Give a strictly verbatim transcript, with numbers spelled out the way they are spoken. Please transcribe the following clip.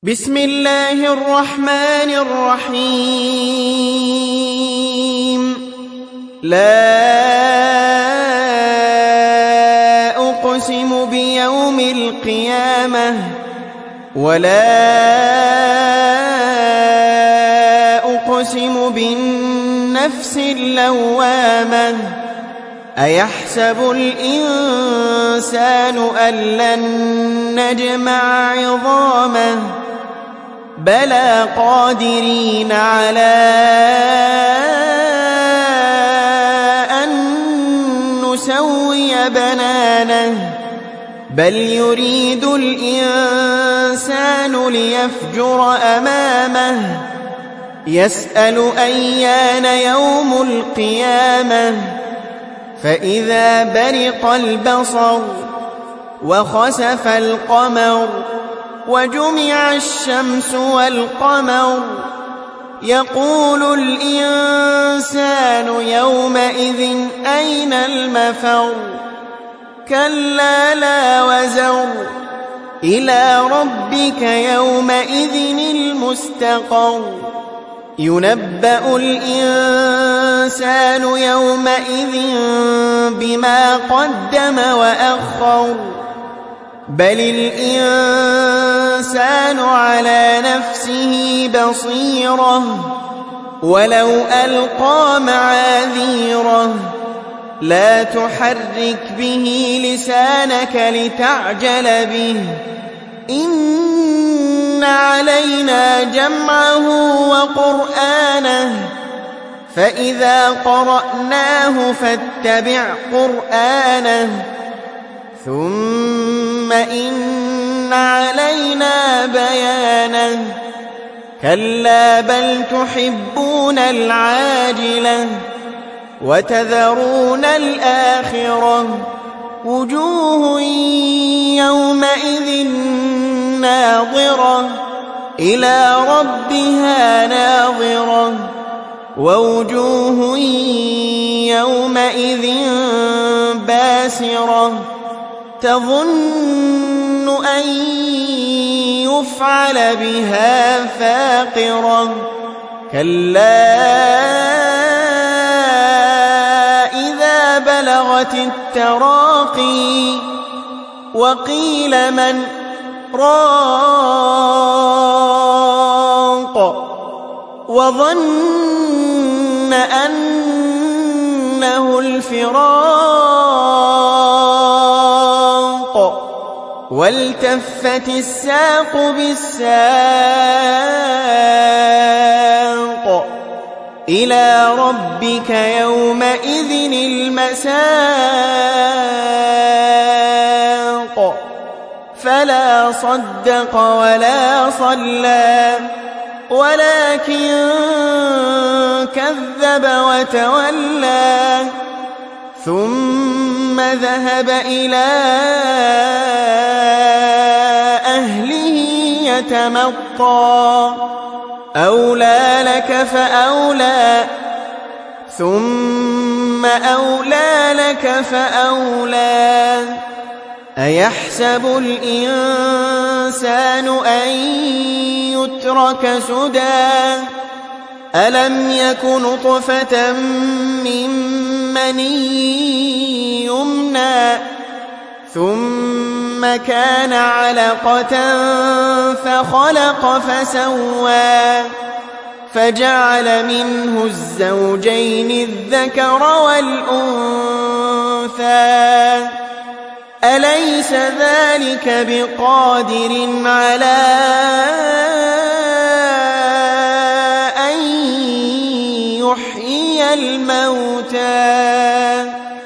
بسم الله الرحمن الرحيم لا أقسم بيوم القيامة ولا أقسم بالنفس اللوامة أيحسب الإنسان أن لن نجمع عظامه بلى قادرين على أن نسوي بنانه بل يريد الإنسان ليفجر أمامه يسأل أيان يوم القيامة فإذا برق البصر وخسف القمر وجمع الشمس والقمر يقول الإنسان يومئذ أين المفر كلا لا وزر إلى ربك يومئذ المستقر ينبأ الإنسان يومئذ بما قدم وأخر بل الإنسان على نفسه بصيرة ولو ألقى معاذيره لا تحرك به لسانك لتعجل به إن علينا جمعه وقرآنه فإذا قرأناه فاتبع قرآنه ثم إن علينا بيانه كلا بل تحبون العاجلة وتذرون الآخرة وجوه يومئذ ناظرة إلى ربها ناظرة ووجوه يومئذ باسرة تظن أن يفعل بها فاقرة كلا إذا بلغت التراقي وقيل من راق وظن أنه الفراق والتفت الساق بالساق إلى ربك يومئذ المساق فلا صدق ولا صلى ولكن كذب وتولى ثم ذهب إلى أهله يتمطى أولى لك فأولى ثم أولى لك فأولى أيحسب الإنسان أن يترك سدى ألم يك نطفة من مني يمنى ثم كان علقة فخلق فسوى فجعل منه الزوجين الذكر والأنثى أليس ذلك بقادر على أن يحيي الموتى